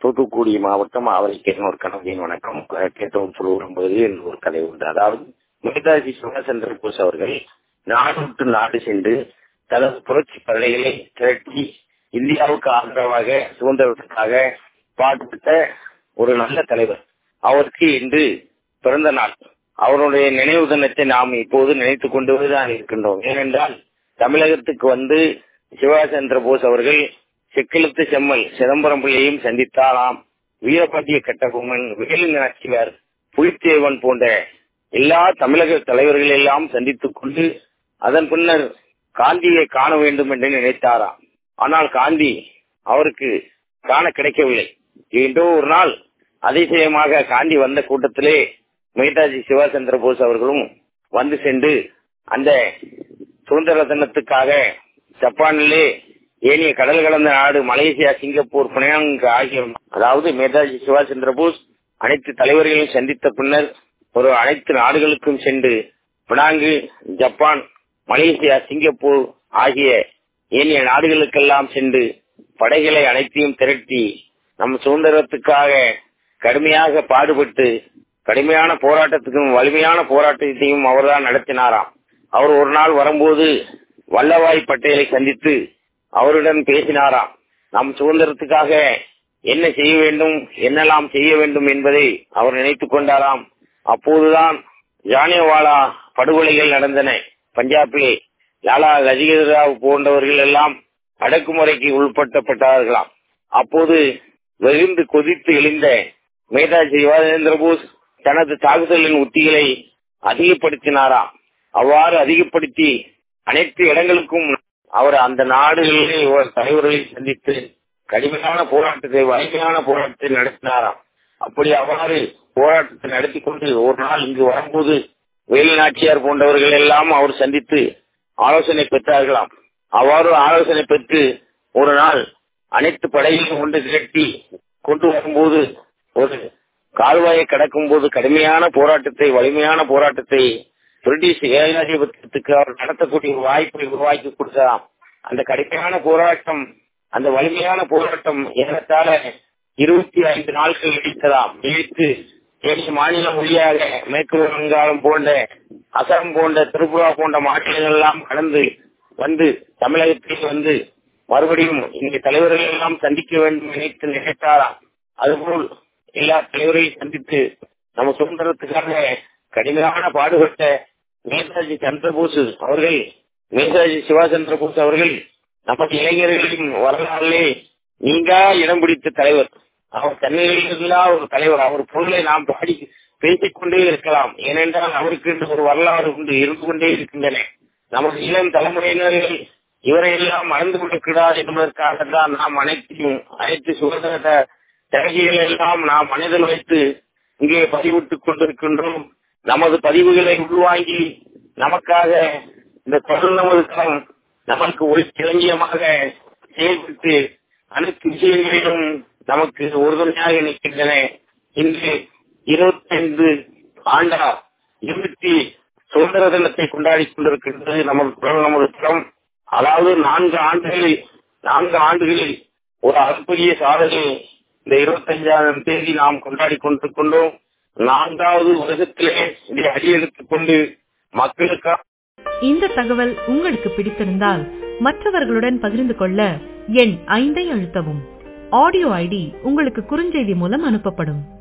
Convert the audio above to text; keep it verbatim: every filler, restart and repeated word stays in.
தூத்துக்குடி மாவட்டம் ஆவரைக்கேன் ஒரு கணவனின் வணக்கம். கேட்டோம் சொல்லும்போது ஒரு கதை உண்டு. அதாவது நேதாஜி சுபாஷ் சந்திர போஸ் அவர்கள் நாடு விட்டு நாடு சென்று தனது புரட்சி படைகளை திரட்டி இந்தியாவுக்கு ஆதரவாக சுதந்திரத்துக்காக பாடுபட்ட ஒரு நல்ல தலைவர். அவருக்கு இன்று பிறந்த நாள். அவருடைய நினைவு தினத்தை நாம் இப்போது நினைத்துக் கொண்டுதான் இருக்கின்றோம். ஏனென்றால் தமிழகத்துக்கு வந்து சுபாஷ் சந்திர போஸ் அவர்கள் செக்கிழுத்து செம்மல் சிதம்பரம் பிள்ளையும் சந்தித்தாராம். வீரபாண்டிய கட்டபொம்மன், வேலு நாச்சியார், புலித்தேவன் போன்ற எல்லா தமிழக தலைவர்கள் எல்லாம் சந்தித்துக் கொண்டு அதன் பின்னர் காந்தியை காண வேண்டும் என்று நினைத்தாராம். ஆனால் காந்தி அவருக்கு காண கிடைக்கவில்லை. இன்றோ ஒரு நாள் அதிசயமாக காந்தி வந்த கூட்டத்திலே நேதாஜி சுபாஷ் சந்திர போஸ் அவர்களும் வந்து சென்று அந்த சுதந்திர தினத்துக்காக ஜப்பானிலே ஏனைய கடல் கடந்த நாடு மலேசியா, சிங்கப்பூர், பினாங் ஆகிய அதாவது நேதாஜி சுபாஷ் சந்திர போஸ் அனைத்து தலைவர்களையும் சந்தித்த பின்னர் ஒரு அனைத்து நாடுகளுக்கும் சென்று பினாங்கு, ஜப்பான், மலேசியா, சிங்கப்பூர் ஆகிய ஏனைய நாடுகளுக்கெல்லாம் சென்று படைகளை அனைத்தையும் திரட்டி நம் சுதந்திரத்துக்காக கடுமையாக பாடுபட்டு கடுமையான போராட்டத்துக்கும் வலிமையான போராட்டத்தையும் அவர்தான் நடத்தினாராம். அவர் ஒரு நாள் வரும்போது வல்லபாய் பட்டேலை சந்தித்து அவருடன் பேசினாராம். நம் சுதந்திரத்துக்காக என்ன செய்ய வேண்டும், என்னெல்லாம் செய்ய வேண்டும் என்பதை அவர் நினைத்துக் கொண்டாராம். அப்போதுதான் ஜாலியன்வாலா படுகொலைகள் நடந்தன பஞ்சாபிலே. லாலா லஜபதி ராவ் போன்றவர்கள் எல்லாம் அடக்குமுறைக்கு உட்படுத்தப்பட்டார்களாம். அப்போது வெகுந்து கொதித்து எழுந்த நேதாஜி சுபாஷ் போஸ் தனது தாக்குதலின் உத்திகளை அதிகப்படுத்தினாராம். அவ்வாறு அதிகப்படுத்தி அனைத்து இடங்களுக்கும் அவர் அந்த நாடுகளிலே ஒரு தலைவர்களை சந்தித்து கடுமையான போராட்டத்தை வலிமையான போராட்டத்தை நடத்தினாராம். அப்படி அவ்வாறு போராட்டத்தை நடத்தி கொண்டு ஒரு நாள் இங்கு வரும்போது வேலு நாச்சியார் போன்றவர்கள் எல்லாம் அவர் சந்தித்து ஆலோசனை பெற்றார்களாம். அவ்வாறு ஆலோசனை பெற்று ஒரு நாள் அனைத்து படைகளையும் ஒன்று திரட்டி கொண்டு வரும்போது ஒரு கால்வாயை கடக்கும் போது கடுமையான போராட்டத்தை வலிமையான போராட்டத்தை பிரிட்டிஷ் ஏகாதிபத்தியத்துக்கு அவர் நடத்தக்கூடிய வாய்ப்பை உருவாக்கி கொடுத்தாராம். அந்த கடுமையான போராட்டம், அந்த வலிமையான போராட்டம் ஏறத்தாழ இருபத்தி ஐந்து நாட்கள் நீடித்ததாம். நீடித்து ஏழு மாநிலம் வழியாக மேற்கு வங்காளம் போன்ற, அசாம் போன்ற, திரிபுரா போன்ற மாநிலங்கள் எல்லாம் கடந்து வந்து தமிழகத்தில் வந்து மறுபடியும் இங்கே தலைவர்கள் எல்லாம் சந்திக்க வேண்டும் நினைத்து நினைத்தாராம். அதுபோல் எல்லா தலைவரையும் சந்தித்து நம்ம சுதந்திரத்துக்காக கடுமையான பாடுபட்ட நேதாஜி சந்திரபோஸ் அவர்கள், நேதாஜி சுபாஷ் சந்திர போஸ் அவர்கள் நமது இளைஞர்களின் வரலாறுலே நீங்கா இடம் பிடித்த தலைவர். அவர் தன்னிலையில்லா ஒரு தலைவர். அவர் பொருளை நாம் பாடி பேசிக் கொண்டே இருக்கலாம். ஏனென்றால் அவருக்கு என்று ஒரு வரலாறு உண்டு, இருந்து கொண்டே இருக்கின்றன. நமது இளம் தலைமுறையினர்கள் இவரை எல்லாம் மறந்து கொண்டிருக்கிறார் என்பதற்காக தான் நாம் அனைத்தையும் அனைத்து சுதந்திர திறகைகள் எல்லாம் நாம் மனதில் வைத்து இங்கே பதிவிட்டுக் கொண்டிருக்கின்றோம். நமது பதிவுகளை உள்வாங்கி நமக்காக இந்த தொடர் நமது களம் நமக்கு ஒரு இலங்கியமாக செயல்பட்டு அனைத்து விஷயங்களிலும் நமக்கு உறுதுணையாக நிற்கின்றன. இன்று இருபத்தி ஐந்து ஆண்டா இருபத்தி சுதந்திர தினத்தை கொண்டாடி கொண்டிருக்கின்றது நமது தொடர் நமது களம். அதாவது நான்கு ஆண்டுகளில் நான்கு ஆண்டுகளில் ஒரு அற்புதிய சாதனை இந்த இருபத்தி அஞ்சாம் தேதி நாம் கொண்டாடி கொண்டிருக்கின்றோம். நான்காவது வருடத்திலே இதை அடியெடுத்துக் கொண்டு மக்களுக்காக. இந்த தகவல் உங்களுக்கு பிடித்திருந்தால் மற்றவர்களுடன் பகிர்ந்து கொள்ள எண் ஐந்தை அழுத்தவும். ஆடியோ ஐடி உங்களுக்கு குறுஞ்செய்தி மூலம் அனுப்பப்படும்.